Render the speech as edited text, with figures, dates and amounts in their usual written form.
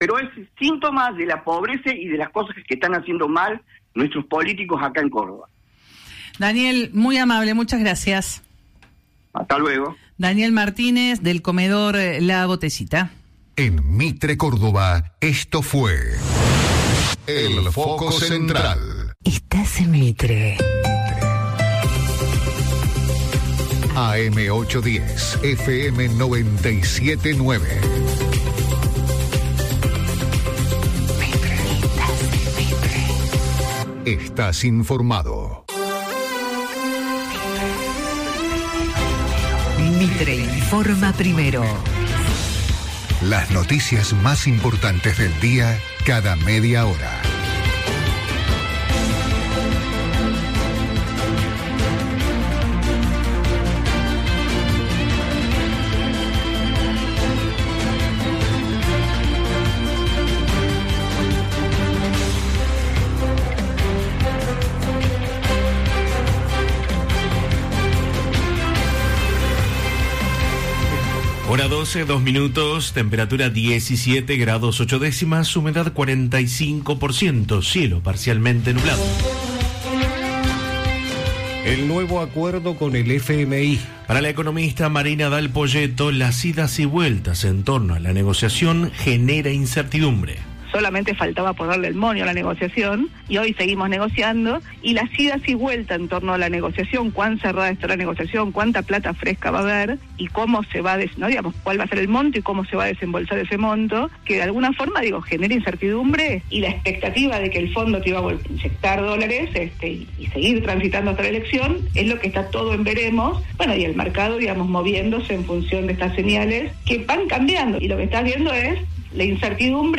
pero es síntoma de la pobreza y de las cosas que están haciendo mal nuestros políticos acá en Córdoba. Daniel, muy amable, muchas gracias. Hasta luego. Daniel Martínez, del comedor La Botecita. En Mitre, Córdoba, esto fue El Foco Central. Estás en Mitre. AM810, FM 97.9. Estás informado. Mitre informa primero. Las noticias más importantes del día cada media hora. Hora 12, 2 minutos, temperatura 17 grados 8 décimas, humedad 45%, cielo parcialmente nublado. El nuevo acuerdo con el FMI. Para la economista Marina Dal Poyetto, las idas y vueltas en torno a la negociación genera incertidumbre. Solamente faltaba ponerle el moño a la negociación y hoy seguimos negociando y las idas y vueltas en torno a la negociación, cuán cerrada está la negociación, cuánta plata fresca va a haber y cómo se va cuál va a ser el monto y cómo se va a desembolsar ese monto, que de alguna forma genera incertidumbre y la expectativa de que el fondo te iba a inyectar dólares y seguir transitando hasta la elección es lo que está todo en veremos, y el mercado moviéndose en función de estas señales que van cambiando y lo que estás viendo es la incertidumbre